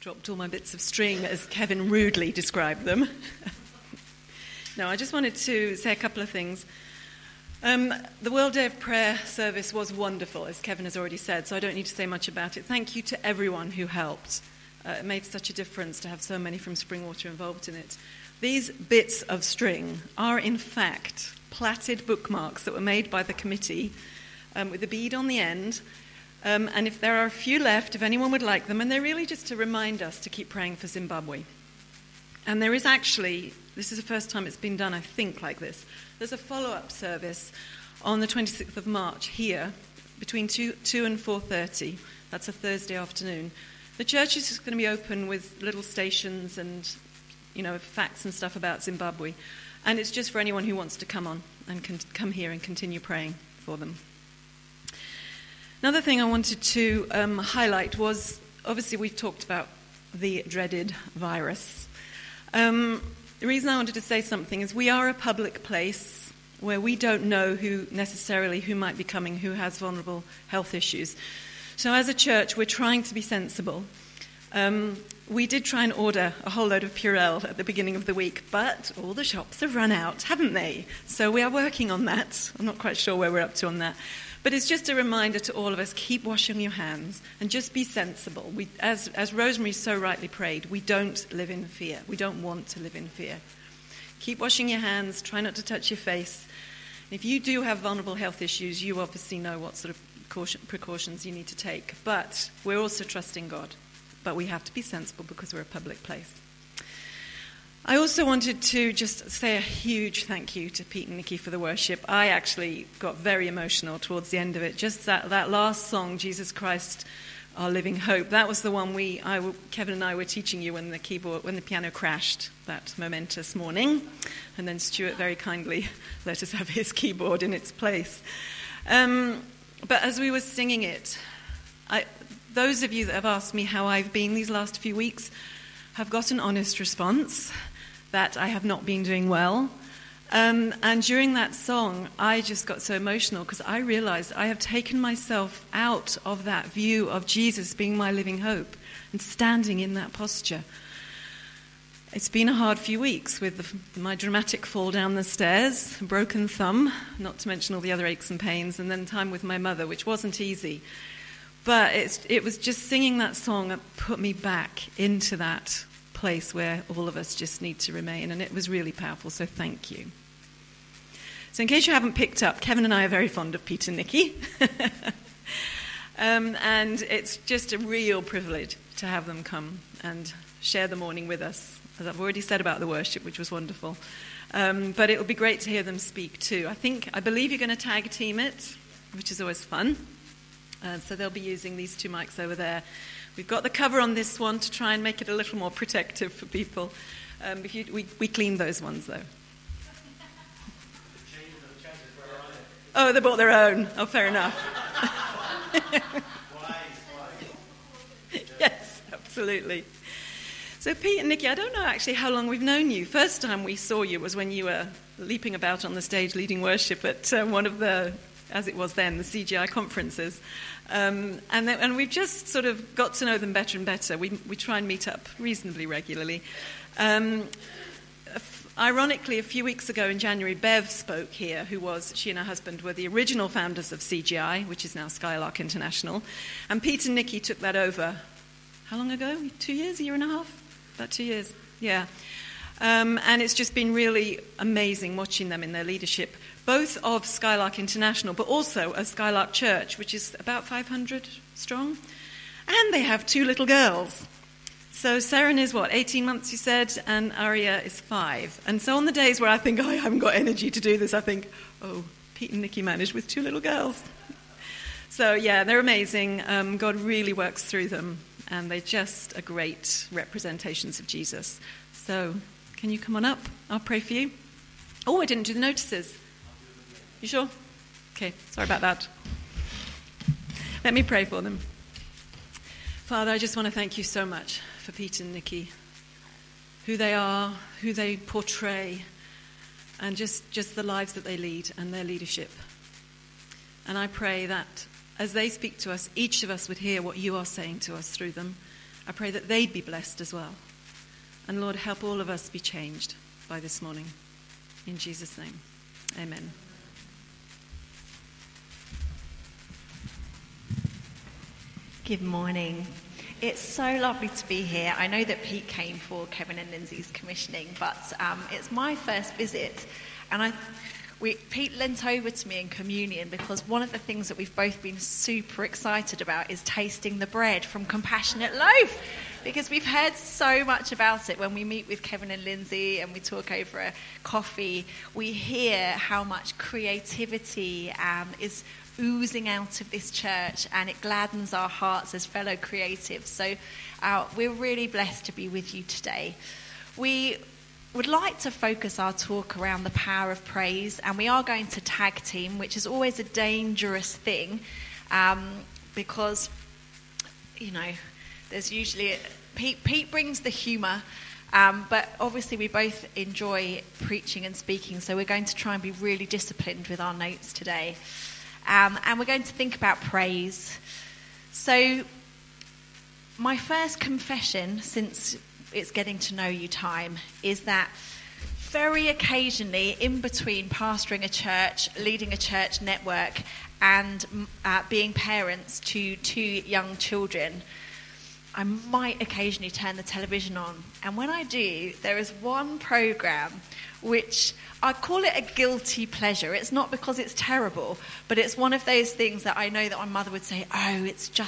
dropped all my bits of string, as Kevin rudely described them. No, I just wanted to say a couple of things. The World Day of Prayer service was wonderful, as Kevin has already said, so I don't need to say much about it. Thank you to everyone who helped. It made such a difference to have so many from Springwater involved in it. These bits of string are, in fact, plaited bookmarks that were made by the committee with a bead on the end. And if there are a few left, if anyone would like them, and they're really just to remind us to keep praying for Zimbabwe. And there is actually, this is the first time it's been done, I think, like this. There's a follow-up service on the 26th of March here, between 2 and 4:30. That's a Thursday afternoon. The church is just going to be open with little stations and, facts and stuff about Zimbabwe. And it's just for anyone who wants to come on and can come here and continue praying for them. Another thing I wanted to highlight was, obviously we've talked about the dreaded virus. The reason I wanted to say something is we are a public place where we don't know who might be coming, who has vulnerable health issues. So as a church, we're trying to be sensible. We did try and order a whole load of Purell at the beginning of the week, but all the shops have run out, haven't they? So we are working on that. I'm not quite sure where we're up to on that. But it's just a reminder to all of us, keep washing your hands and just be sensible. As Rosemary so rightly prayed, we don't live in fear. We don't want to live in fear. Keep washing your hands, try not to touch your face. If you do have vulnerable health issues, you obviously know what sort of precautions you need to take. But we're also trusting God. But we have to be sensible because we're a public place. I also wanted to just say a huge thank you to Pete and Nikki for the worship. I actually got very emotional towards the end of it. Just that last song, Jesus Christ, Our Living Hope, that was the one Kevin and I were teaching you when the piano crashed that momentous morning. And then Stuart very kindly let us have his keyboard in its place. But as we were singing it, those of you that have asked me how I've been these last few weeks have got an honest response that I have not been doing well. And during that song, I just got so emotional because I realized I have taken myself out of that view of Jesus being my living hope and standing in that posture. It's been a hard few weeks with my dramatic fall down the stairs, broken thumb, not to mention all the other aches and pains, and then time with my mother, which wasn't easy. But it was just singing that song that put me back into that place where all of us just need to remain, and it was really powerful, so thank you. So in case you haven't picked up, Kevin and I are very fond of Pete and Nikki. And it's just a real privilege to have them come and share the morning with us, as I've already said about the worship, which was wonderful. But it will be great to hear them speak too. I believe you're going to tag team it, which is always fun. So they'll be using these two mics over there. We've got the cover on this one to try and make it a little more protective for people. We cleaned those ones, though. Oh, they bought their own. Oh, fair enough. Yes, absolutely. So Pete and Nikki, I don't know actually how long we've known you. First time we saw you was when you were leaping about on the stage leading worship at one of the, as it was then, the CGI conferences. And we've just sort of got to know them better and better. We try and meet up reasonably regularly. Ironically, a few weeks ago in January, Bev spoke here, she and her husband were the original founders of CGI, which is now Skylark International. And Pete and Nikki took that over, how long ago? 2 years, a year and a half? About 2 years, yeah. And it's just been really amazing watching them in their leadership, both of Skylark International, but also of Skylark Church, which is about 500 strong. And they have 2 little girls. So Seren is 18 months, you said, and Aria is 5. And so on the days where I think, I haven't got energy to do this, I think, Pete and Nikki managed with 2 little girls. So yeah, they're amazing. God really works through them, and they're just great representations of Jesus. So can you come on up? I'll pray for you. Oh, I didn't do the notices. You sure? Okay, sorry about that. Let me pray for them. Father, I just want to thank you so much for Pete and Nikki, who they are, who they portray, and just the lives that they lead and their leadership. And I pray that as they speak to us, each of us would hear what you are saying to us through them, I pray that they'd be blessed as well. And Lord, help all of us be changed by this morning. In Jesus' name, amen. Good morning. It's so lovely to be here. I know that Pete came for Kevin and Lindsay's commissioning, but it's my first visit. And Pete leant over to me in communion because one of the things that we've both been super excited about is tasting the bread from Compassionate Loaf, because we've heard so much about it. When we meet with Kevin and Lindsay and we talk over a coffee, we hear how much creativity is oozing out of this church, and it gladdens our hearts as fellow creatives. So we're really blessed to be with you today. We would like to focus our talk around the power of praise, and we are going to tag team, which is always a dangerous thing, because, you know, there's usually Pete brings the humour, but obviously we both enjoy preaching and speaking, so we're going to try and be really disciplined with our notes today, and we're going to think about praise. So my first confession, since it's getting to know you time, is that very occasionally, in between pastoring a church, leading a church network, and being parents to 2 young children, I might occasionally turn the television on. And when I do, there is one program which I call it a guilty pleasure. It's not because it's terrible, but it's one of those things that I know that my mother would say, oh,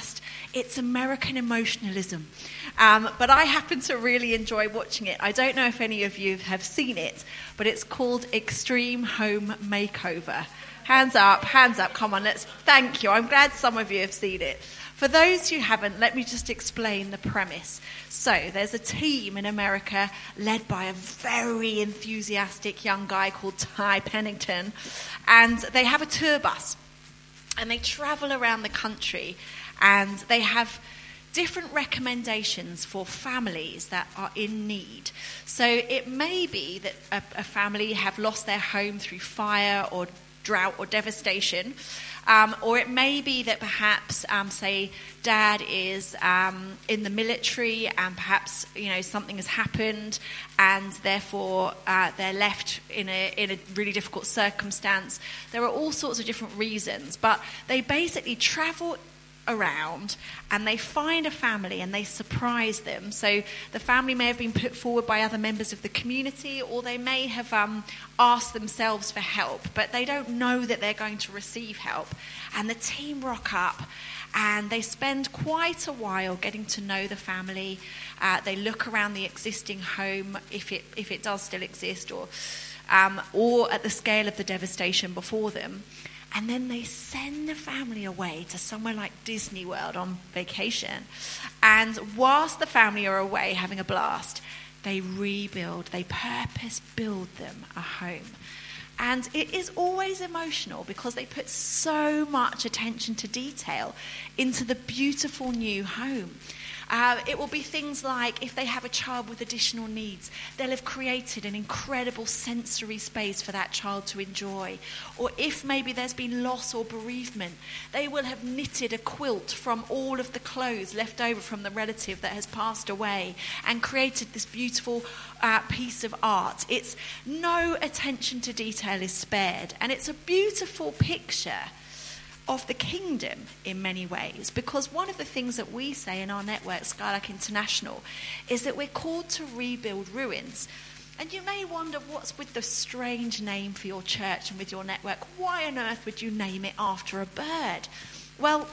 it's American emotionalism. But I happen to really enjoy watching it. I don't know if any of you have seen it, but it's called Extreme Home Makeover. Hands up, come on, thank you. I'm glad some of you have seen it. For those who haven't, let me just explain the premise. So there's a team in America led by a very enthusiastic young guy called Ty Pennington, and they have a tour bus, and they travel around the country, and they have different recommendations for families that are in need. So it may be that a family have lost their home through fire or drought or devastation, or it may be that perhaps, say, dad is in the military, and perhaps something has happened, and therefore they're left in a really difficult circumstance. There are all sorts of different reasons, but they basically travel around and they find a family and they surprise them. So the family may have been put forward by other members of the community, or they may have asked themselves for help, but they don't know that they're going to receive help. And the team rock up and they spend quite a while getting to know the family. They look around the existing home, if it does still exist, or at the scale of the devastation before them. And then they send the family away to somewhere like Disney World on vacation. And whilst the family are away having a blast, they rebuild, they purpose build them a home. And it is always emotional because they put so much attention to detail into the beautiful new home. It will be things like, if they have a child with additional needs, they'll have created an incredible sensory space for that child to enjoy. Or if maybe there's been loss or bereavement, they will have knitted a quilt from all of the clothes left over from the relative that has passed away and created this beautiful piece of art. It's no attention to detail is spared, and it's a beautiful picture of the kingdom in many ways, because one of the things that we say in our network, Skylark International, is that we're called to rebuild ruins. And you may wonder, what's with the strange name for your church and with your network? Why on earth would you name it after a bird? Well,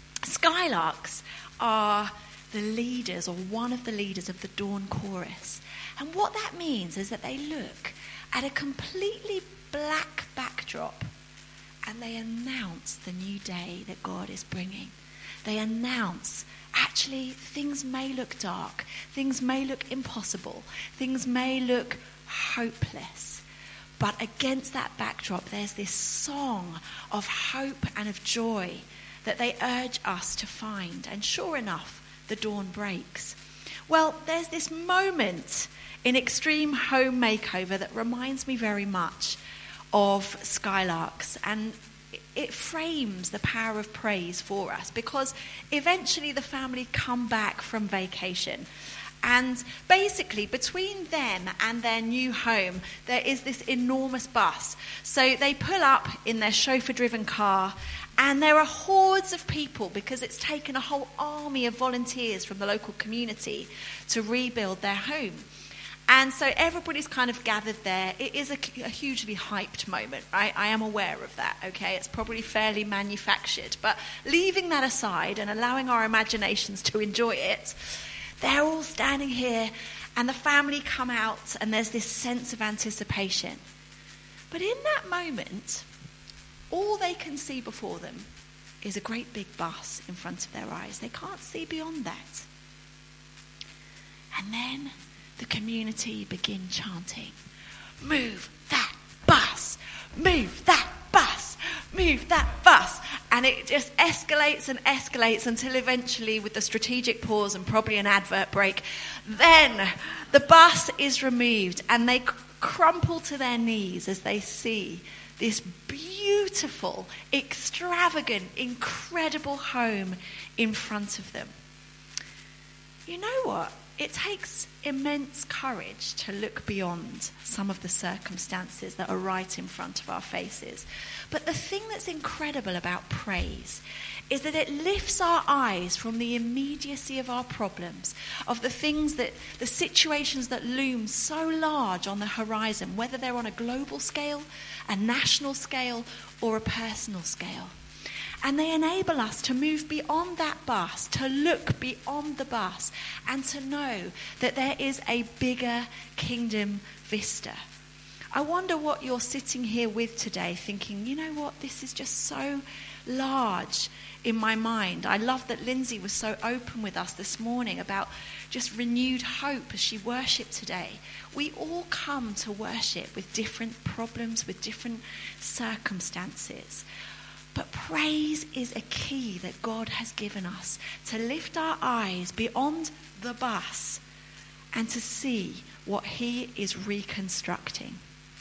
Skylarks are the leaders, or one of the leaders of the Dawn Chorus. And what that means is that they look at a completely black backdrop and they announce the new day that God is bringing. They announce, actually, things may look dark, things may look impossible, things may look hopeless. But against that backdrop, there's this song of hope and of joy that they urge us to find. And sure enough, the dawn breaks. Well, there's this moment in Extreme Home Makeover that reminds me very much of Skylarks, and it frames the power of praise for us, because eventually the family come back from vacation. And basically, between them and their new home, there is this enormous bus. So they pull up in their chauffeur-driven car, and there are hordes of people, because it's taken a whole army of volunteers from the local community to rebuild their home. And so everybody's kind of gathered there. It is a hugely hyped moment, right? I am aware of that, okay? It's probably fairly manufactured. But leaving that aside and allowing our imaginations to enjoy it, they're all standing here, and the family come out, and there's this sense of anticipation. But in that moment, all they can see before them is a great big bus in front of their eyes. They can't see beyond that. And then the community begin chanting, "Move that bus! Move that bus! Move that bus!" And it just escalates and escalates until eventually, with the strategic pause and probably an advert break, then the bus is removed, and they crumple to their knees as they see this beautiful, extravagant, incredible home in front of them. You know what? It takes immense courage to look beyond some of the circumstances that are right in front of our faces. But the thing that's incredible about praise is that it lifts our eyes from the immediacy of our problems, of the things that, the situations that loom so large on the horizon, whether they're on a global scale, a national scale, or a personal scale. And they enable us to move beyond that bus, to look beyond the bus, and to know that there is a bigger kingdom vista. I wonder what you're sitting here with today, thinking, you know what, this is just so large in my mind. I love that Lindsay was so open with us this morning about just renewed hope as she worshipped today. We all come to worship with different problems, with different circumstances. But praise is a key that God has given us to lift our eyes beyond the bus and to see what he is reconstructing.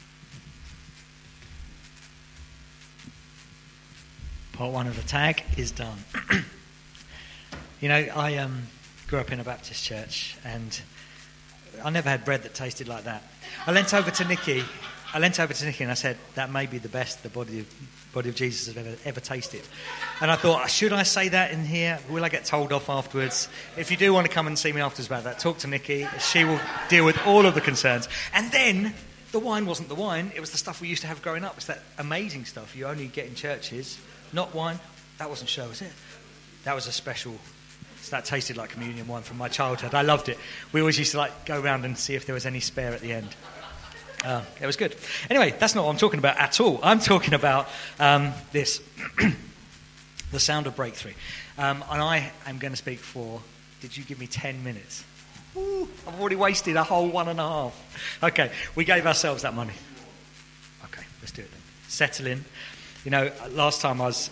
Part one of the tag is done. You know, I grew up in a Baptist church, and I never had bread that tasted like that. I leant over to Nikki and I said, "That may be the best the body of Jesus has ever tasted." And I thought, should I say that in here? Will I get told off afterwards? If you do want to come and see me afterwards about that, talk to Nikki. She will deal with all of the concerns. And then the wine wasn't the wine. It was the stuff we used to have growing up. It's that amazing stuff you only get in churches. Not wine. That wasn't show, was it? That was a special... So that tasted like communion wine from my childhood. I loved it. We always used to go around and see if there was any spare at the end. It was good. Anyway, that's not what I'm talking about at all. I'm talking about this, the sound of breakthrough. And I am going to speak for, did you give me 10 minutes? Ooh, I've already wasted a whole 1.5. Okay, we gave ourselves that money. Okay, let's do it then. Settle in. You know, last time I was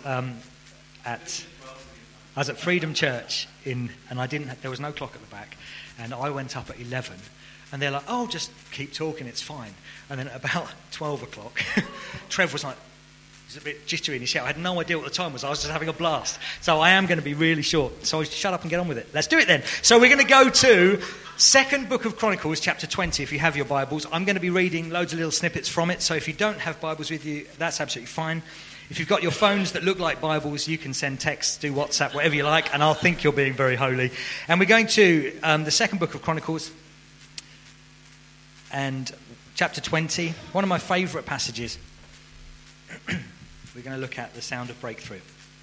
at Freedom Church and there was no clock at the back, and I went up at 11. And they're like, "Oh, just keep talking, it's fine." And then at about 12 o'clock, Trev was like, he's a bit jittery in his shout. I had no idea what the time was. I was just having a blast. So I am going to be really short. So shut up and get on with it. Let's do it then. So we're going to go to second book of Chronicles, chapter 20, if you have your Bibles. I'm going to be reading loads of little snippets from it. So if you don't have Bibles with you, that's absolutely fine. If you've got your phones that look like Bibles, you can send texts, do WhatsApp, whatever you like, and I'll think you're being very holy. And we're going to the second book of Chronicles, and chapter 20, one of my favourite passages. We're going to look at the sound of breakthrough.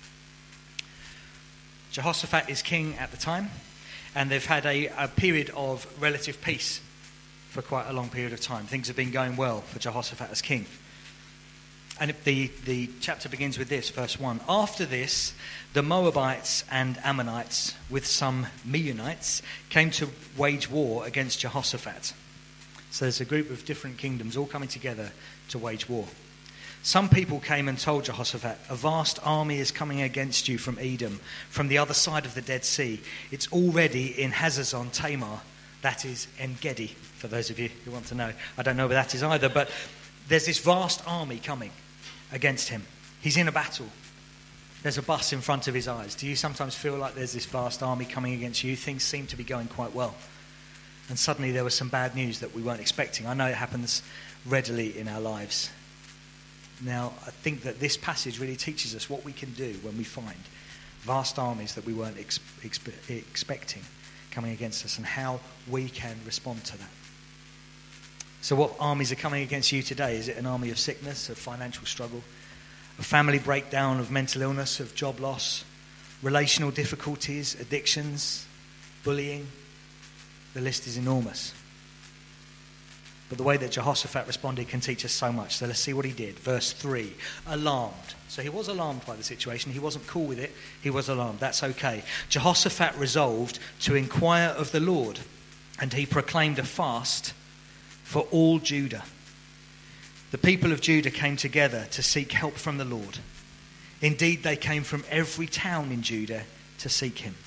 Jehoshaphat is king at the time, and they've had a period of relative peace for quite a long period of time. Things have been going well for Jehoshaphat as king. And the chapter begins with this, verse 1. After this, the Moabites and Ammonites, with some Meunites, came to wage war against Jehoshaphat. So there's a group of different kingdoms all coming together to wage war. Some people came and told Jehoshaphat, "A vast army is coming against you from Edom, from the other side of the Dead Sea. It's already in Hazazon Tamar," that is En-Gedi, for those of you who want to know. I don't know where that is either, but there's this vast army coming against him. He's in a battle. There's a bus in front of his eyes. Do you sometimes feel like there's this vast army coming against you? Things seem to be going quite well. And suddenly there was some bad news that we weren't expecting. I know it happens readily in our lives. Now, I think that this passage really teaches us what we can do when we find vast armies that we weren't expecting coming against us, and how we can respond to that. So what armies are coming against you today? Is it an army of sickness, of financial struggle, of family breakdown, of mental illness, of job loss, relational difficulties, addictions, bullying? The list is enormous. But the way that Jehoshaphat responded can teach us so much. So let's see what he did. Verse 3, alarmed. So he was alarmed by the situation. He wasn't cool with it. He was alarmed. That's okay. Jehoshaphat resolved to inquire of the Lord, and he proclaimed a fast for all Judah. The people of Judah came together to seek help from the Lord. Indeed, they came from every town in Judah to seek him.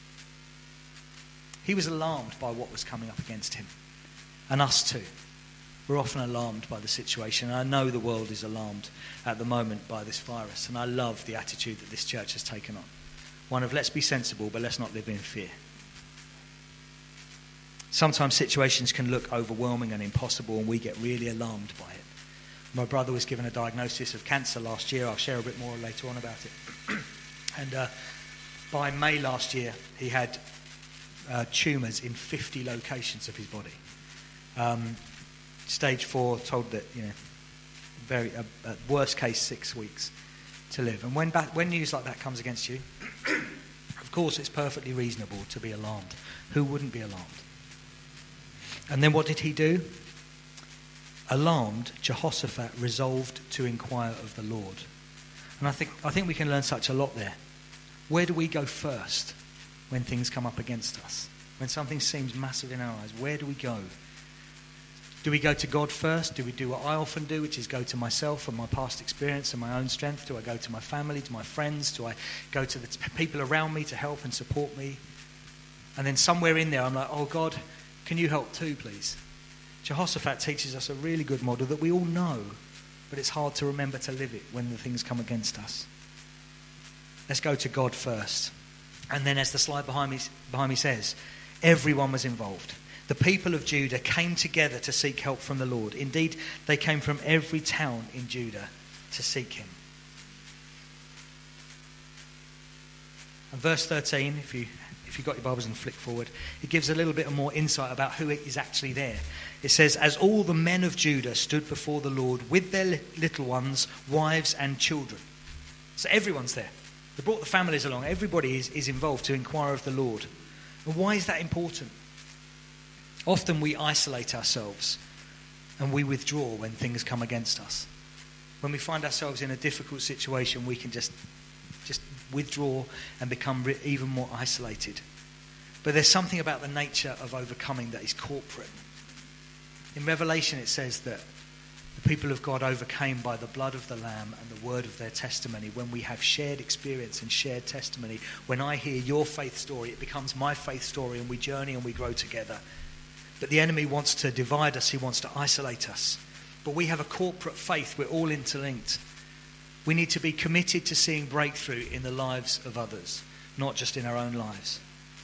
He was alarmed by what was coming up against him. And us too. We're often alarmed by the situation. And I know the world is alarmed at the moment by this virus. And I love the attitude that this church has taken on. One of let's be sensible, but let's not live in fear. Sometimes situations can look overwhelming and impossible, and we get really alarmed by it. My brother was given a diagnosis of cancer last year. I'll share a bit more later on about it. And by May last year, he had tumours in 50 locations of his body. Stage 4, told that, at worst case 6 weeks to live. And when news like that comes against you, of course it's perfectly reasonable to be alarmed. Who wouldn't be alarmed? And then what did he do? Alarmed, Jehoshaphat resolved to inquire of the Lord. And I think we can learn such a lot there. Where do we go first when things come up against us? When something seems massive in our eyes, where do we go? Do we go to God first? Do we do what I often do, which is go to myself and my past experience and my own strength? Do I go to my family, to my friends? Do I go to the people around me to help and support me? And then somewhere in there I'm like, oh God, can you help too, please? Jehoshaphat teaches us a really good model that we all know, but it's hard to remember to live it when the things come against us. Let's go to God first. And then, as the slide behind me says, everyone was involved. The people of Judah came together to seek help from the Lord. Indeed, they came from every town in Judah to seek him. And verse 13, if you've got your Bibles and flick forward, it gives a little bit more insight about who is actually there. It says, as all the men of Judah stood before the Lord with their little ones, wives and children. So everyone's there. They brought the families along. Everybody is involved to inquire of the Lord. And why is that important? Often we isolate ourselves and we withdraw when things come against us. When we find ourselves in a difficult situation, we can just withdraw and become even more isolated. But there's something about the nature of overcoming that is corporate. In Revelation it says that the people of God overcame by the blood of the Lamb and the word of their testimony. When we have shared experience and shared testimony, when I hear your faith story, it becomes my faith story, and we journey and we grow together. But the enemy wants to divide us. He wants to isolate us. But we have a corporate faith. We're all interlinked. We need to be committed to seeing breakthrough in the lives of others, not just in our own lives.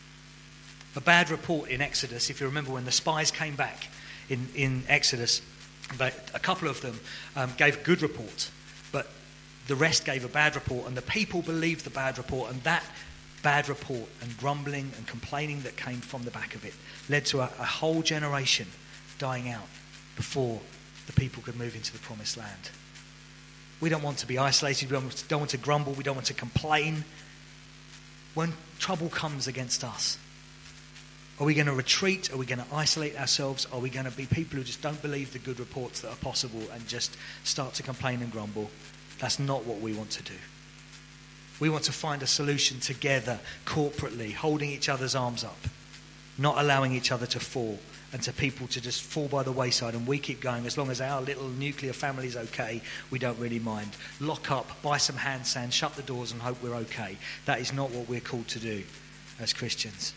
A bad report in Exodus, if you remember when the spies came back in Exodus, a couple of them gave a good report, but the rest gave a bad report, and the people believed the bad report, and that bad report and grumbling and complaining that came from the back of it led to a whole generation dying out before the people could move into the promised land. We don't want to be isolated. We don't want to grumble. We don't want to complain. When trouble comes against us, are we going to retreat? Are we going to isolate ourselves? Are we going to be people who just don't believe the good reports that are possible and just start to complain and grumble? That's not what we want to do. We want to find a solution together, corporately, holding each other's arms up, not allowing each other to fall, and to people to just fall by the wayside, and we keep going. As long as our little nuclear family is okay, we don't really mind. Lock up, buy some hand sand, shut the doors and hope we're okay. That is not what we're called to do as Christians.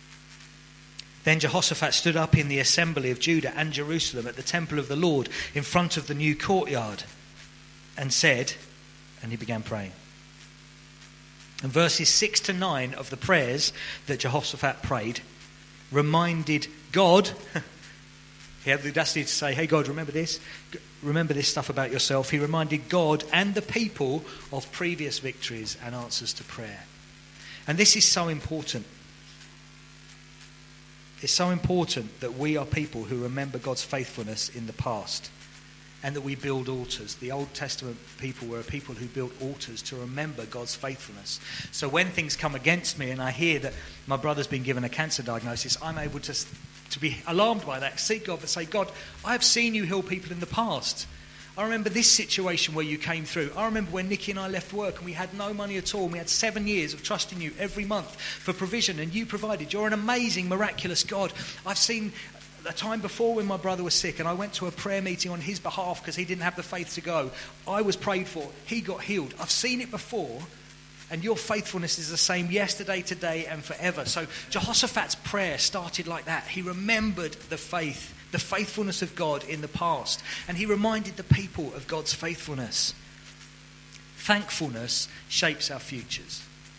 Then Jehoshaphat stood up in the assembly of Judah and Jerusalem at the temple of the Lord in front of the new courtyard and said, and he began praying. And verses 6 to 9 of the prayers that Jehoshaphat prayed reminded God. He had the audacity to say, hey God, remember this stuff about yourself. He reminded God and the people of previous victories and answers to prayer. And this is so important. It's so important that we are people who remember God's faithfulness in the past and that we build altars. The Old Testament people were people who built altars to remember God's faithfulness. So when things come against me and I hear that my brother's been given a cancer diagnosis, I'm able to be alarmed by that, seek God and say, God, I've seen you heal people in the past. I remember this situation where you came through. I remember when Nikki and I left work and we had no money at all. And we had 7 years of trusting you every month for provision, and you provided. You're an amazing, miraculous God. I've seen a time before when my brother was sick and I went to a prayer meeting on his behalf because he didn't have the faith to go. I was prayed for. He got healed. I've seen it before, and your faithfulness is the same yesterday, today, and forever. So Jehoshaphat's prayer started like that. He remembered the faithfulness of God in the past, and he reminded the people of God's faithfulness. Thankfulness shapes our futures.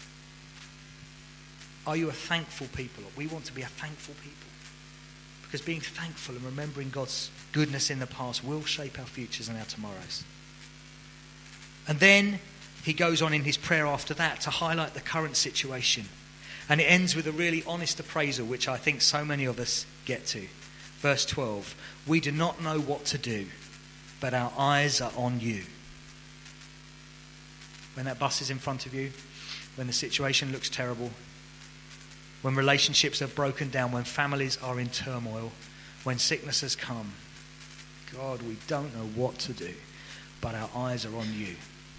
Are you a thankful people? We want to be a thankful people, because being thankful and remembering God's goodness in the past will shape our futures and our tomorrows. And then he goes on in his prayer after that to highlight the current situation. And it ends with a really honest appraisal, which I think so many of us get to. Verse 12, we do not know what to do, but our eyes are on you. When that bus is in front of you, when the situation looks terrible, when relationships are broken down, when families are in turmoil, when sickness has come, God, we don't know what to do, but our eyes are on you.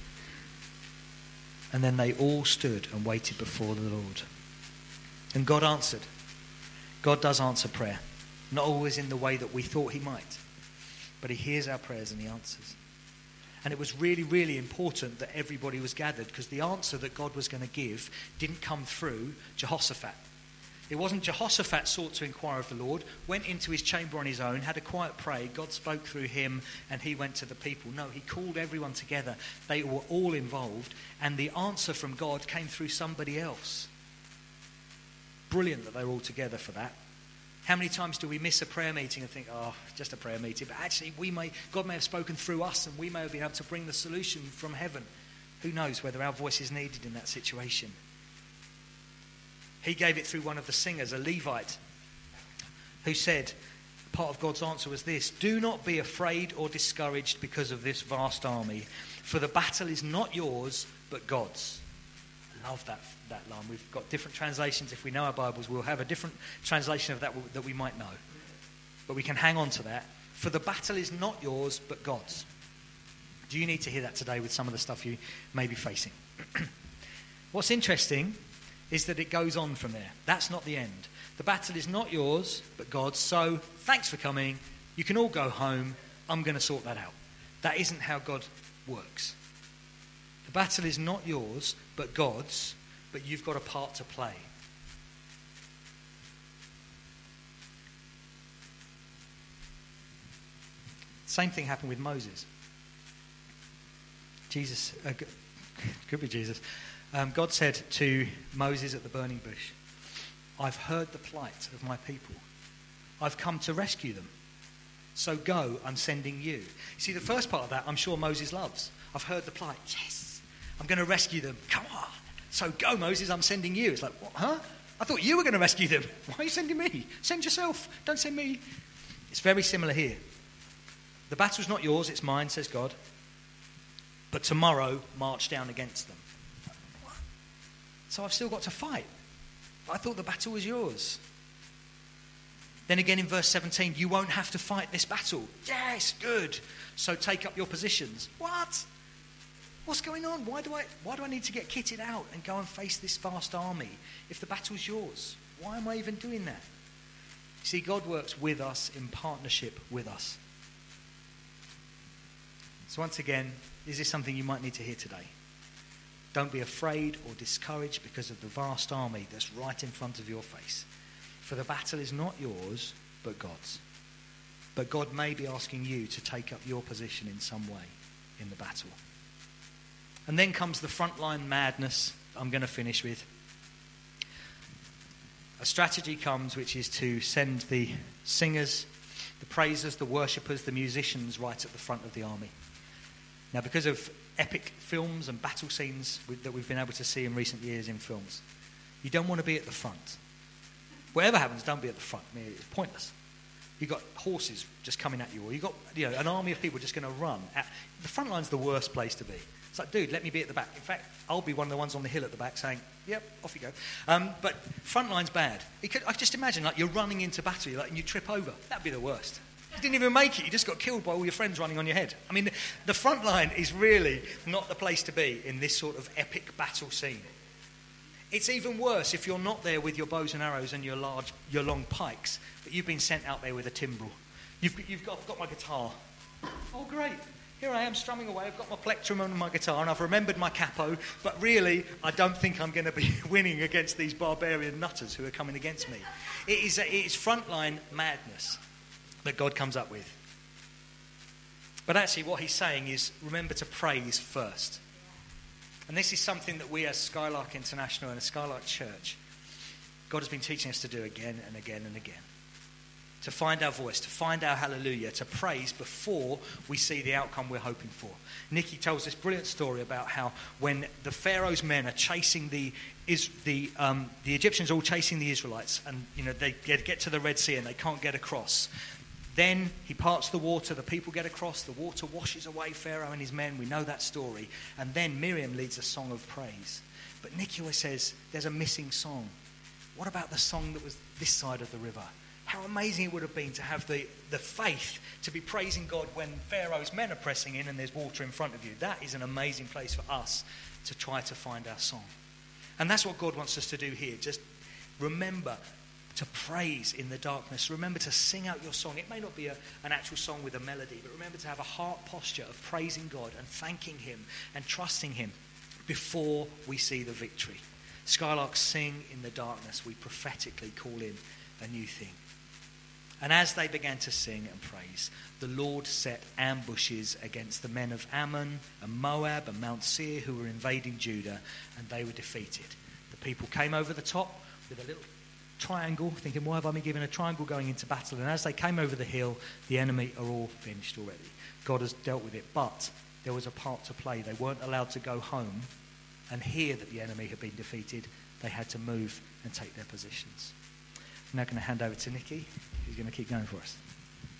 And then they all stood and waited before the Lord. And God answered. God does answer prayer. Not always in the way that we thought he might. But he hears our prayers and he answers. And it was really, really important that everybody was gathered, because the answer that God was going to give didn't come through Jehoshaphat. It wasn't Jehoshaphat sought to inquire of the Lord, went into his chamber on his own, had a quiet pray, God spoke through him, and he went to the people. No, he called everyone together. They were all involved, and the answer from God came through somebody else. Brilliant that they're all together for that. How many times do we miss a prayer meeting and think, oh, just a prayer meeting? But actually, God may have spoken through us, and we may have been able to bring the solution from heaven. Who knows whether our voice is needed in that situation? He gave it through one of the singers, a Levite, who said, part of God's answer was this: do not be afraid or discouraged because of this vast army, for the battle is not yours, but God's. I love that line. We've got different translations. If we know our Bibles, we'll have a different translation of that we might know. But we can hang on to that. For the battle is not yours, but God's. Do you need to hear that today with some of the stuff you may be facing? What's interesting is that it goes on from there. That's not the end. The battle is not yours, but God's. So thanks for coming. You can all go home. I'm going to sort that out. That isn't how God works. The battle is not yours, but God's, but you've got a part to play. Same thing happened with Moses. Could be Jesus. God said to Moses at the burning bush, I've heard the plight of my people. I've come to rescue them. So go, I'm sending you. See, the first part of that, I'm sure Moses loves. I've heard the plight. Yes, I'm going to rescue them. Come on. So go, Moses, I'm sending you. It's like, what, huh? I thought you were going to rescue them. Why are you sending me? Send yourself. Don't send me. It's very similar here. The battle's not yours, it's mine, says God. But tomorrow, march down against them. What? So I've still got to fight. I thought the battle was yours. Then again in verse 17, you won't have to fight this battle. Yes, good. So take up your positions. What? What's going on? Why do I need to get kitted out and go and face this vast army if the battle's yours? Why am I even doing that? See, God works with us, in partnership with us. So once again, is this something you might need to hear today? Don't be afraid or discouraged because of the vast army that's right in front of your face. For the battle is not yours, but God's. But God may be asking you to take up your position in some way in the battle. And then comes the frontline madness I'm going to finish with. A strategy comes which is to send the singers, the praisers, the worshippers, the musicians right at the front of the army. Now, because of epic films and battle scenes that we've been able to see in recent years in films, you don't want to be at the front. Whatever happens, don't be at the front. I mean, it's pointless. You've got horses just coming at you, or you've got an army of people just going to run. The front line's the worst place to be. It's like, dude, let me be at the back. In fact, I'll be one of the ones on the hill at the back saying, yep, off you go. But front line's bad. I just imagine, like, you're running into battle, and you trip over. That'd be the worst. You didn't even make it. You just got killed by all your friends running on your head. I mean, the front line is really not the place to be in this sort of epic battle scene. It's even worse if you're not there with your bows and arrows and your long pikes, but you've been sent out there with a timbrel. I've got my guitar. Oh, great. Here I am strumming away. I've got my plectrum and my guitar, and I've remembered my capo, but really, I don't think I'm going to be winning against these barbarian nutters who are coming against me. It is frontline madness that God comes up with. But actually, what he's saying is, remember to praise first. And this is something that we as Skylark International and as Skylark Church, God has been teaching us to do again and again and again. To find our voice, to find our hallelujah, to praise before we see the outcome we're hoping for. Nikki tells this brilliant story about how when the Pharaoh's men are chasing the Egyptians are all chasing the Israelites, and they get to the Red Sea and they can't get across. Then he parts the water, the people get across, the water washes away Pharaoh and his men. We know that story. And then Miriam leads a song of praise. But Nikki always says, there's a missing song. What about the song that was this side of the river? How amazing it would have been to have the faith to be praising God when Pharaoh's men are pressing in and there's water in front of you. That is an amazing place for us to try to find our song. And that's what God wants us to do here. Just remember to praise in the darkness. Remember to sing out your song. It may not be an actual song with a melody, but remember to have a heart posture of praising God and thanking him and trusting him before we see the victory. Skylark sing in the darkness. We prophetically call in a new thing. And as they began to sing and praise, the Lord set ambushes against the men of Ammon and Moab and Mount Seir who were invading Judah, and they were defeated. The people came over the top with a little triangle, thinking, why have I been given a triangle going into battle? And as they came over the hill, the enemy are all finished already. God has dealt with it, but there was a part to play. They weren't allowed to go home and hear that the enemy had been defeated. They had to move and take their positions. I'm now going to hand over to Nikki, who's going to keep going for us.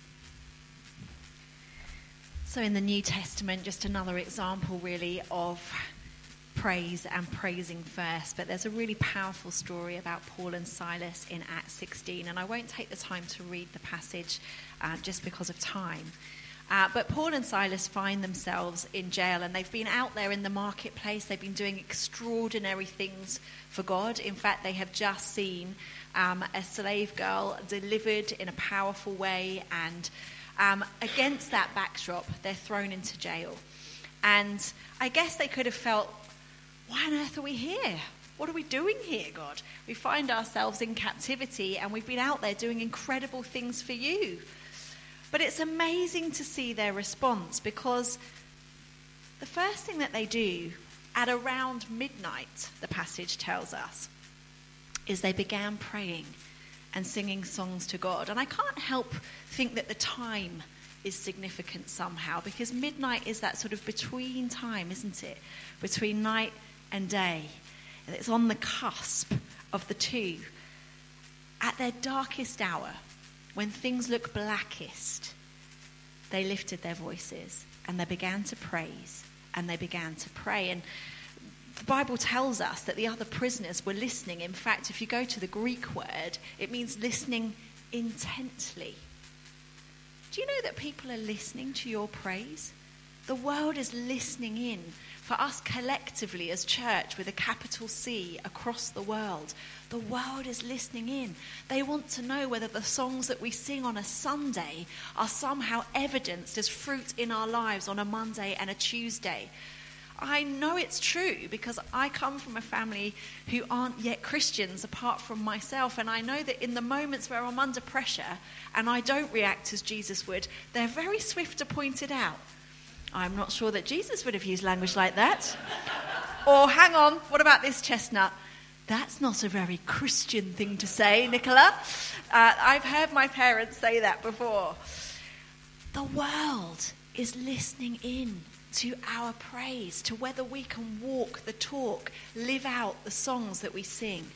So in the New Testament, just another example really of praise and praising first, but there's a really powerful story about Paul and Silas in Acts 16, and I won't take the time to read the passage just because of time. But Paul and Silas find themselves in jail, and they've been out there in the marketplace. They've been doing extraordinary things for God. In fact, they have just seen a slave girl delivered in a powerful way, and against that backdrop, they're thrown into jail. And I guess they could have felt, why on earth are we here? What are we doing here, God? We find ourselves in captivity, and we've been out there doing incredible things for you. But it's amazing to see their response, because the first thing that they do at around midnight, the passage tells us, is they began praying and singing songs to God. And I can't help think that the time is significant somehow, because midnight is that sort of between time, isn't it? Between night and day. And it's on the cusp of the two. At their darkest hour, when things look blackest, they lifted their voices and they began to praise and they began to pray. And the Bible tells us that the other prisoners were listening. In fact, if you go to the Greek word, it means listening intently. Do you know that people are listening to your praise? The world is listening in for us collectively as church with a capital C across the world. The world is listening in. They want to know whether the songs that we sing on a Sunday are somehow evidenced as fruit in our lives on a Monday and a Tuesday. I know it's true because I come from a family who aren't yet Christians apart from myself, and I know that in the moments where I'm under pressure and I don't react as Jesus would, they're very swift to point it out. I'm not sure that Jesus would have used language like that. Or, hang on, what about this chestnut? That's not a very Christian thing to say, Nicola. I've heard my parents say that before. The world is listening in to our praise, to whether we can walk the talk, live out the songs that we sing.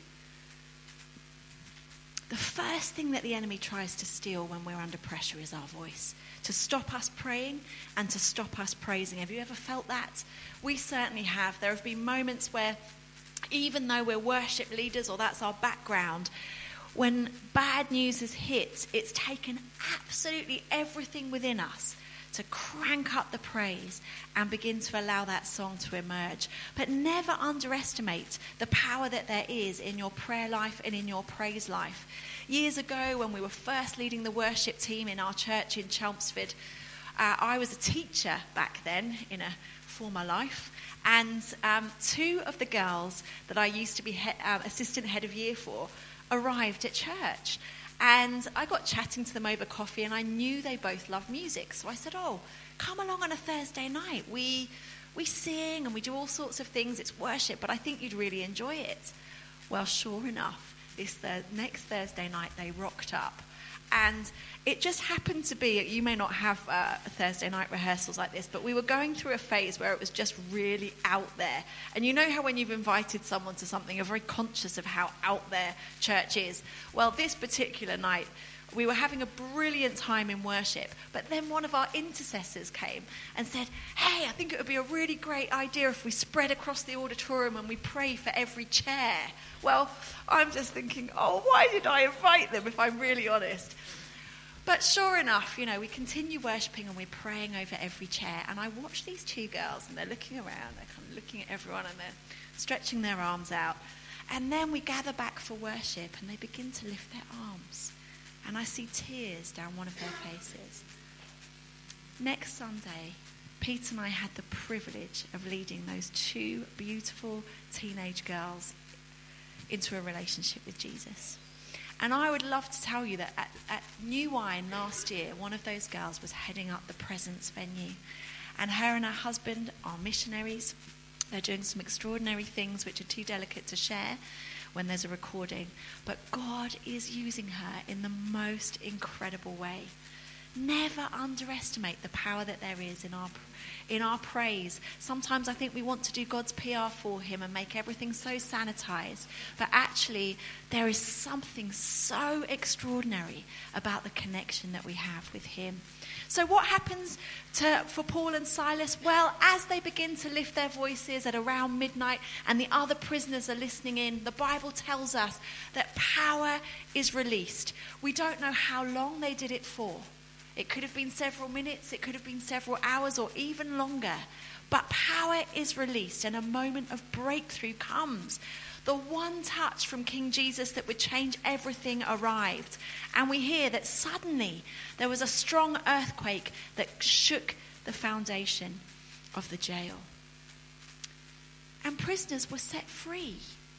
The first thing that the enemy tries to steal when we're under pressure is our voice, to stop us praying and to stop us praising. Have you ever felt that? We certainly have. There have been moments where, even though we're worship leaders or that's our background, when bad news has hit, it's taken absolutely everything within us to crank up the praise and begin to allow that song to emerge. But never underestimate the power that there is in your prayer life and in your praise life. Years ago, when we were first leading the worship team in our church in Chelmsford, I was a teacher back then in a former life, and two of the girls that I used to be assistant head of year for arrived at church. And I got chatting to them over coffee, and I knew they both love music. So I said, oh, come along on a Thursday night. We sing and we do all sorts of things. It's worship, but I think you'd really enjoy it. Well, sure enough, this next Thursday night, they rocked up. And it just happened to be, you may not have Thursday night rehearsals like this, but we were going through a phase where it was just really out there. And you know how when you've invited someone to something, you're very conscious of how out there church is. Well, this particular night, we were having a brilliant time in worship, but then one of our intercessors came and said, hey, I think it would be a really great idea if we spread across the auditorium and we pray for every chair. Well, I'm just thinking, oh, why did I invite them, if I'm really honest? But sure enough, we continue worshipping and we're praying over every chair. And I watch these two girls and they're looking around, they're kind of looking at everyone and they're stretching their arms out. And then we gather back for worship and they begin to lift their arms. And I see tears down one of their faces. Next Sunday, Pete and I had the privilege of leading those two beautiful teenage girls into a relationship with Jesus. And I would love to tell you that at New Wine last year, one of those girls was heading up the Presence venue. And her and her husband are missionaries. They're doing some extraordinary things which are too delicate to share when there's a recording. But God is using her in the most incredible way. Never underestimate the power that there is in our praise. Sometimes I think we want to do God's PR for him and make everything so sanitized. But actually, there is something so extraordinary about the connection that we have with him. So what happens for Paul and Silas? Well, as they begin to lift their voices at around midnight and the other prisoners are listening in, the Bible tells us that power is released. We don't know how long they did it for. It could have been several minutes, it could have been several hours, or even longer. But power is released and a moment of breakthrough comes. The one touch from King Jesus that would change everything arrived. And we hear that suddenly there was a strong earthquake that shook the foundation of the jail. And prisoners were set free.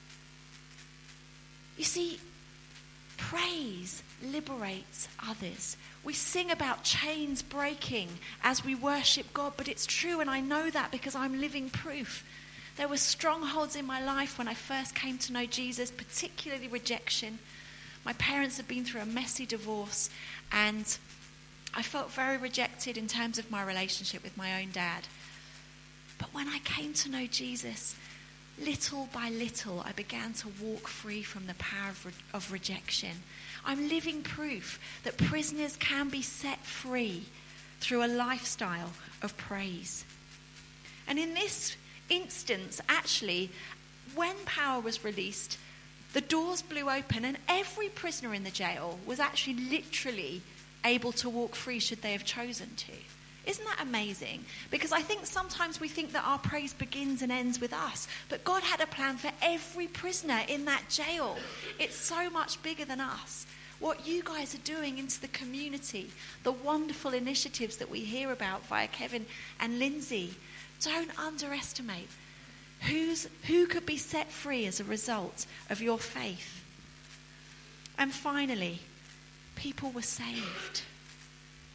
You see, praise liberates others. We sing about chains breaking as we worship God, but it's true, and I know that because I'm living proof. There were strongholds in my life when I first came to know Jesus, particularly rejection. My parents had been through a messy divorce, and I felt very rejected in terms of my relationship with my own dad. But when I came to know Jesus, little by little, I began to walk free from the power of rejection. I'm living proof that prisoners can be set free through a lifestyle of praise. And in this instance, actually, when power was released, the doors blew open and every prisoner in the jail was actually literally able to walk free should they have chosen to. Isn't that amazing? Because I think sometimes we think that our praise begins and ends with us, but God had a plan for every prisoner in that jail. It's so much bigger than us. What you guys are doing into the community, the wonderful initiatives that we hear about via Kevin and Lindsay, don't underestimate who could be set free as a result of your faith. And finally, people were saved.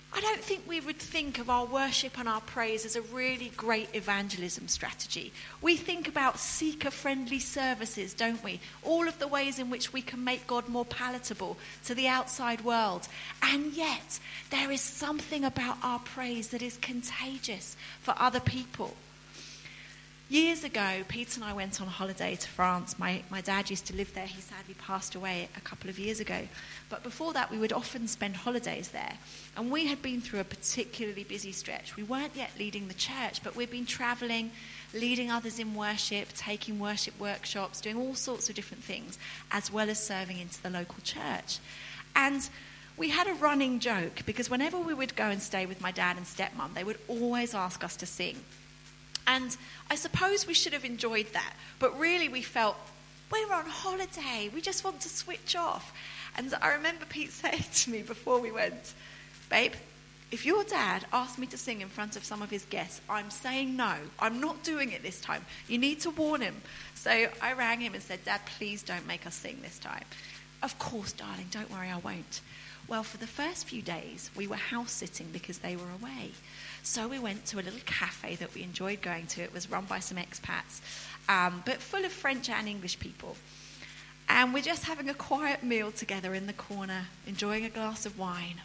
I don't think we would think of our worship and our praise as a really great evangelism strategy. We think about seeker-friendly services, don't we? All of the ways in which we can make God more palatable to the outside world. And yet, there is something about our praise that is contagious for other people. Years ago, Pete and I went on holiday to France. My dad used to live there. He sadly passed away a couple of years ago. But before that, we would often spend holidays there. And we had been through a particularly busy stretch. We weren't yet leading the church, but we'd been travelling, leading others in worship, taking worship workshops, doing all sorts of different things, as well as serving into the local church. And we had a running joke, because whenever we would go and stay with my dad and stepmom, they would always ask us to sing. And I suppose we should have enjoyed that. But really we felt, we're on holiday. We just want to switch off. And I remember Pete saying to me before we went, babe, if your dad asked me to sing in front of some of his guests, I'm saying no. I'm not doing it this time. You need to warn him. So I rang him and said, Dad, please don't make us sing this time. Of course, darling, don't worry, I won't. Well, for the first few days, we were house sitting because they were away. So we went to a little cafe that we enjoyed going to. It was run by some expats, but full of French and English people. And we're just having a quiet meal together in the corner, enjoying a glass of wine.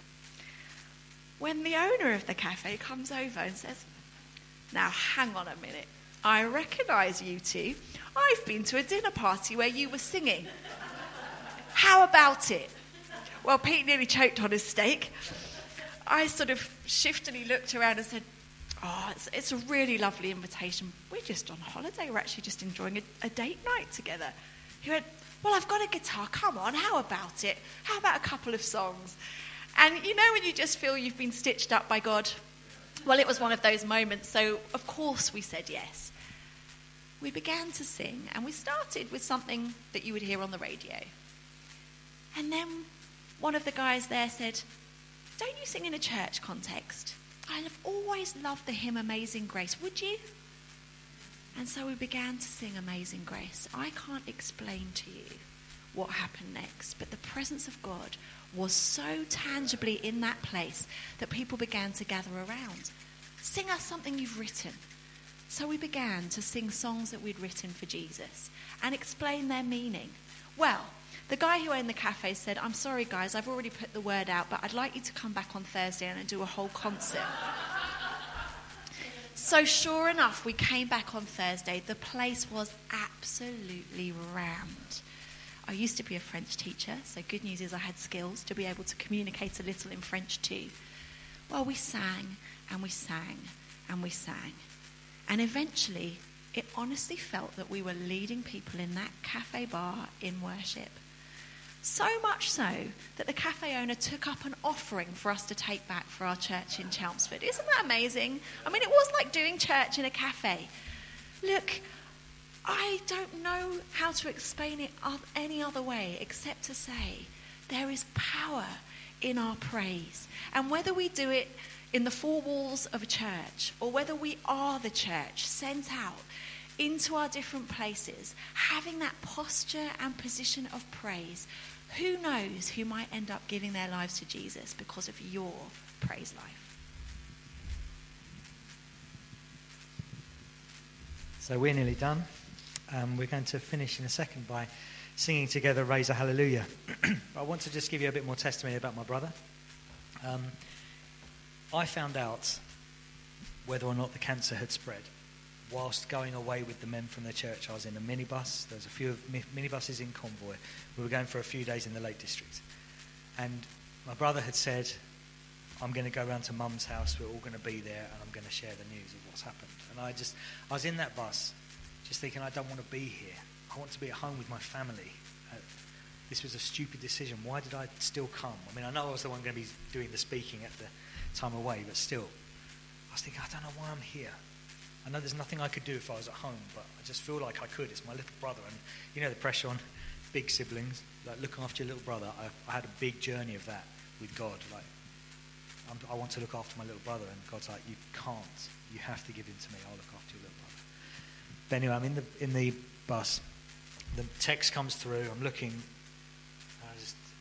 When the owner of the cafe comes over and says, now hang on a minute, I recognise you two. I've been to a dinner party where you were singing. How about it? Well, Pete nearly choked on his steak. I sort of shiftily looked around and said, it's a really lovely invitation. We're just on holiday. We're actually just enjoying a date night together. He went, well, I've got a guitar. Come on, how about it? How about a couple of songs? And you know when you just feel you've been stitched up by God? Well, it was one of those moments. So, of course, we said yes. We began to sing, and we started with something that you would hear on the radio. And then one of the guys there said, don't you sing in a church context? I've always loved the hymn Amazing Grace. Would you? And so we began to sing Amazing Grace. I can't explain to you what happened next, but the presence of God was so tangibly in that place that people began to gather around. Sing us something you've written. So we began to sing songs that we'd written for Jesus and explain their meaning. Well, the guy who owned the cafe said, I'm sorry guys, I've already put the word out, but I'd like you to come back on Thursday and do a whole concert. So sure enough, we came back on Thursday. The place was absolutely rammed. I used to be a French teacher, so good news is I had skills to be able to communicate a little in French too. Well, we sang and we sang and we sang. And eventually, it honestly felt that we were leading people in that cafe bar in worship. So much so that the cafe owner took up an offering for us to take back for our church in Chelmsford. Isn't that amazing? I mean, it was like doing church in a cafe. Look, I don't know how to explain it any other way except to say there is power in our praise. And whether we do it in the four walls of a church or whether we are the church sent out into our different places, having that posture and position of praise, who knows who might end up giving their lives to Jesus because of your praise life. So we're nearly done. We're going to finish in a second by singing together Raise a Hallelujah. I want to just give you a bit more testimony about my brother. I found out whether or not the cancer had spread whilst going away with the men from the church. I was in a minibus. There was a few minibuses in convoy. We were going for a few days in the Lake District. And my brother had said, I'm going to go round to Mum's house. We're all going to be there and I'm going to share the news of what's happened. And I was in that bus just thinking, I don't want to be here. I want to be at home with my family. This was a stupid decision. Why did I still come? I mean, I know I was the one going to be doing the speaking at the time away, but still. I was thinking, I don't know why I'm here. I know there's nothing I could do if I was at home, but I just feel like I could. It's my little brother. And you know the pressure on big siblings, like looking after your little brother. I had a big journey of that with God. Like, I want to look after my little brother. And God's like, you can't. You have to give him to me. I'll look after your little brother. But anyway, I'm in the bus. The text comes through. I'm looking.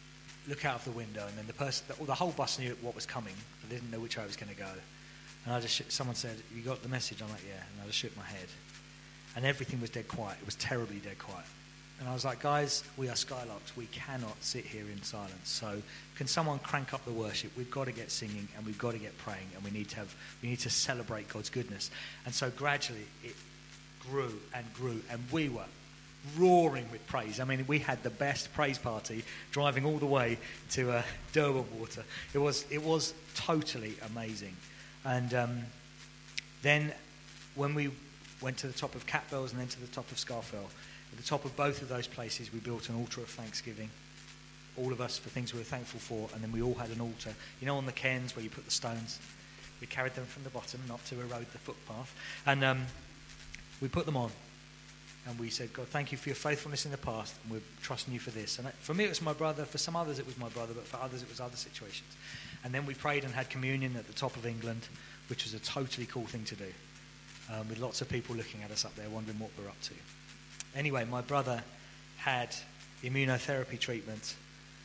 look out of the window, and then the whole bus knew what was coming, but they didn't know which way it was going to go. And someone said, "You got the message?" I'm like, "Yeah." And I just shook my head. And everything was dead quiet. It was terribly dead quiet. And I was like, "Guys, we are Skylarks. We cannot sit here in silence. So can someone crank up the worship? We've got to get singing, and we've got to get praying, and we need to celebrate God's goodness." And so gradually it grew, and we were roaring with praise. I mean, we had the best praise party driving all the way to Derwentwater. It was totally amazing. And then when we went to the top of Catbells and then to the top of Scarfell, at the top of both of those places we built an altar of thanksgiving, all of us, for things we were thankful for. And then we all had an altar, on the cairns where you put the stones. We carried them from the bottom not to erode the footpath, and we put them on. And we said, "God, thank you for your faithfulness in the past, and we're trusting you for this." And for me, it was my brother. For some others, it was my brother, but for others, it was other situations. And then we prayed and had communion at the top of England, which was a totally cool thing to do, with lots of people looking at us up there, wondering what we're up to. Anyway, my brother had immunotherapy treatment,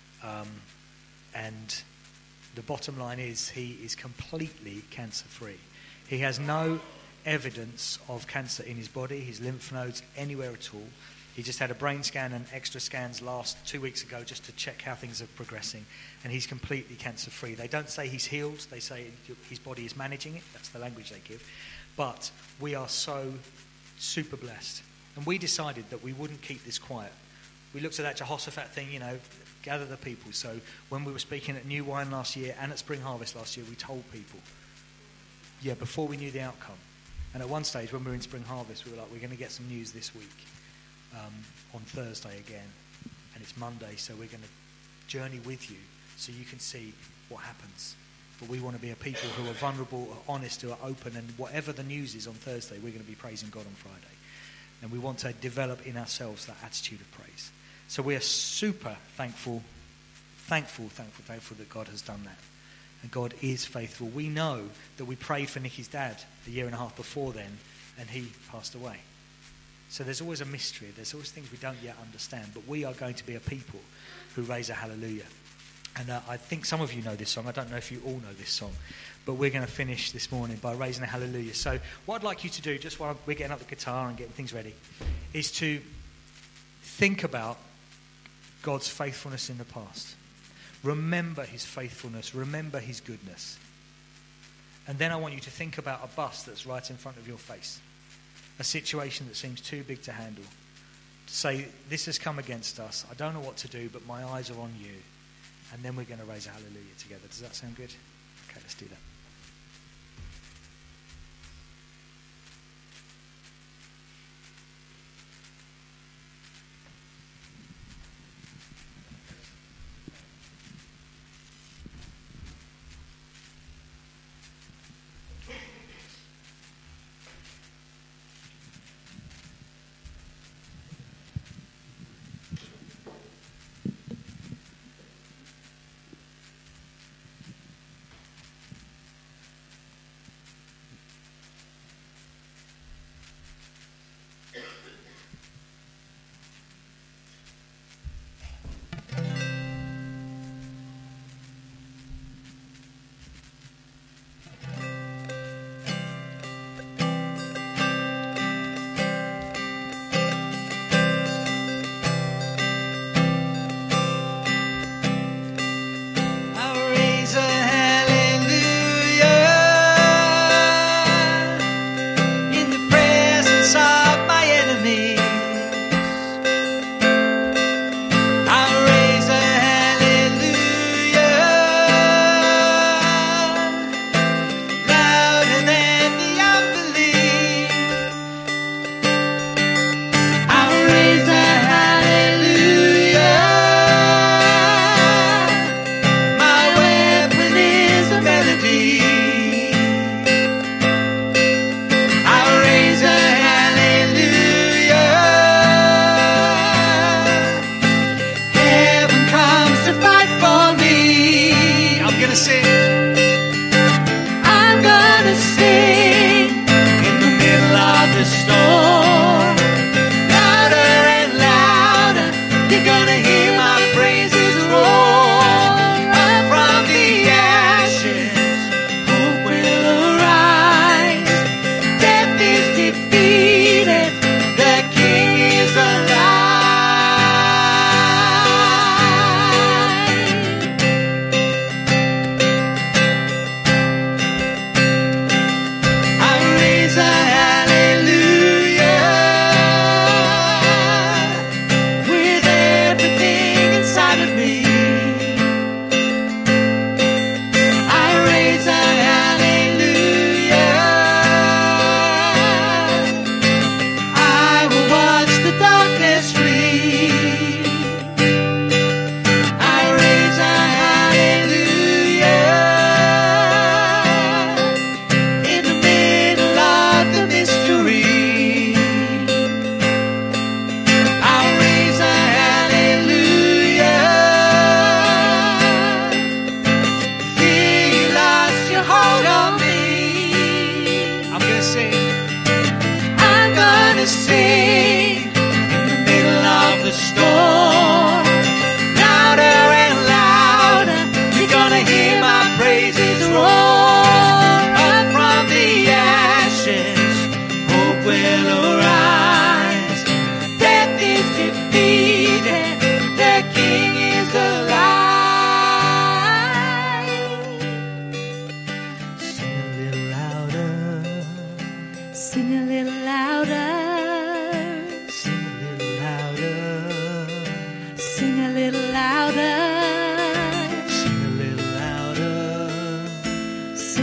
and the bottom line is he is completely cancer-free. He has no evidence of cancer in his body, his lymph nodes, anywhere at all. He just had a brain scan and extra scans 2 weeks ago just to check how things are progressing, and he's completely cancer-free. They don't say he's healed, they say his body is managing it. That's the language they give. But we are so super blessed. And we decided that we wouldn't keep this quiet. We looked at that Jehoshaphat thing, gather the people. So when we were speaking at New Wine last year and at Spring Harvest last year, we told people, before we knew the outcome. And at one stage, when we were in Spring Harvest, we were like, "We're going to get some news this week on Thursday again. And it's Monday, so we're going to journey with you so you can see what happens. But we want to be a people who are vulnerable, are honest, who are open. And whatever the news is on Thursday, we're going to be praising God on Friday. And we want to develop in ourselves that attitude of praise." So we are super thankful that God has done that. And God is faithful. We know that we prayed for Nikki's dad a year and a half before then, and he passed away. So there's always a mystery. There's always things we don't yet understand. But we are going to be a people who raise a hallelujah. And I think some of you know this song. I don't know if you all know this song. But we're going to finish this morning by raising a hallelujah. So what I'd like you to do, just while we're getting up the guitar and getting things ready, is to think about God's faithfulness in the past. Remember his faithfulness. Remember his goodness. And then I want you to think about a bus that's right in front of your face. A situation that seems too big to handle. To say, "This has come against us. I don't know what to do, but my eyes are on you." And then we're going to raise a hallelujah together. Does that sound good? Okay, let's do that.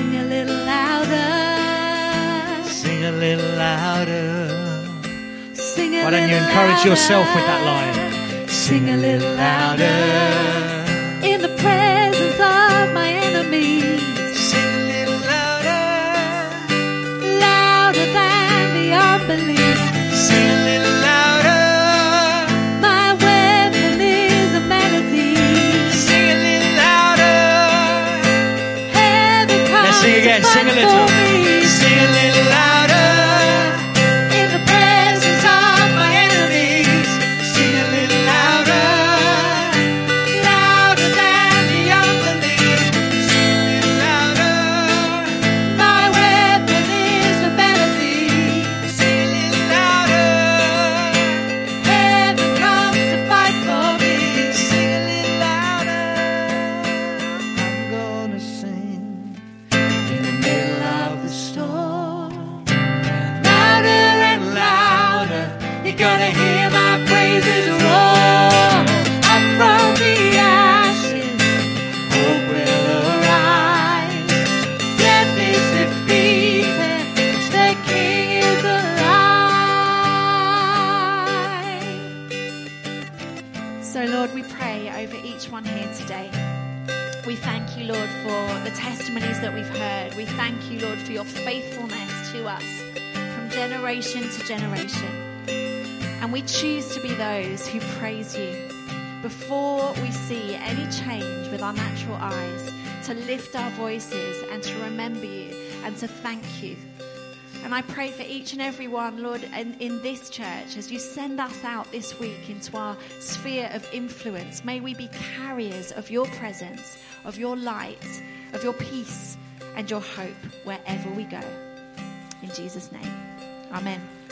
Sing a little louder. Sing a little louder. Sing a Why don't you little encourage louder. yourself with that line? Sing a little louder. In the presence of my enemies. Sing a little louder. Louder than the unbelief. Sing a little louder. My weapon is a melody. Sing a little louder. Heaven comes Let's sing again. to Sing a fight little. for me. Sing a little louder. In the presence of my enemies. Sing a little louder. Louder than the unbelief. Sing a little louder. My weapon is a melody. Sing a little louder. Heaven comes to fight for me. Sing a little louder. I'm gonna sing in the middle of the storm. Louder and louder, you're gonna hear my praises roar. Up from the ashes, Hope will arise. death is defeated, the King is alive. So Lord, we pray over each one here today. We thank you, Lord, for the testimonies that we've heard. We thank you, Lord, for your faithfulness to us from generation to generation. And we choose to be those who praise you before we see any change with our natural eyes, to lift our voices and to remember you and to thank you. And I pray for each and every one, Lord, in this church, as you send us out this week into our sphere of influence, may we be carriers of your presence, of your light, of your peace and your hope wherever we go. In Jesus' name, amen.